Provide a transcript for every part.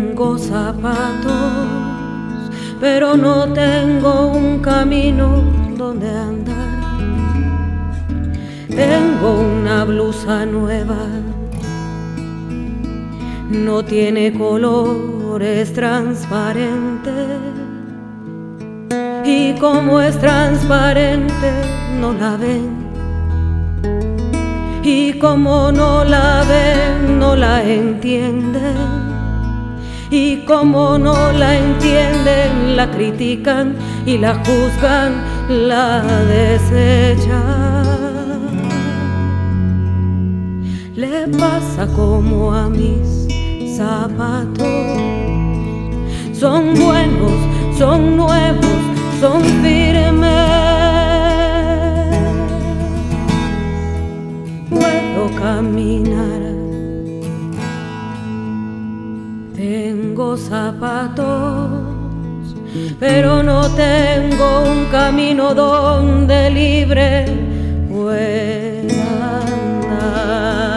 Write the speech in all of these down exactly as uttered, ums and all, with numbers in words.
Tengo zapatos, pero no tengo un camino donde andar. Tengo una blusa nueva, no tiene colores transparentes, y como es transparente no la ven, y como no la ven no la entienden, y como no la entienden la critican y la juzgan, la desechan. Le pasa como a mis zapatos, son buenos, son nuevos, son firmes. Puedo caminar, tengo zapatos, pero no tengo un camino donde libre pueda andar.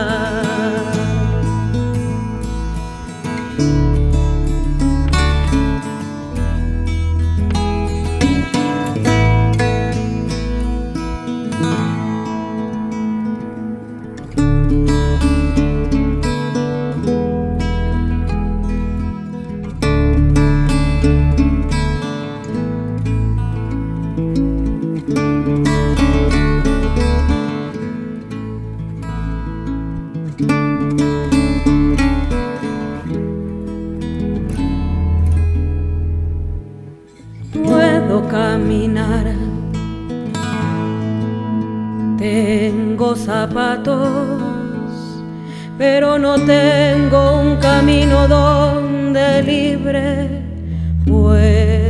Puedo caminar, tengo zapatos, pero no tengo un camino donde libre pueda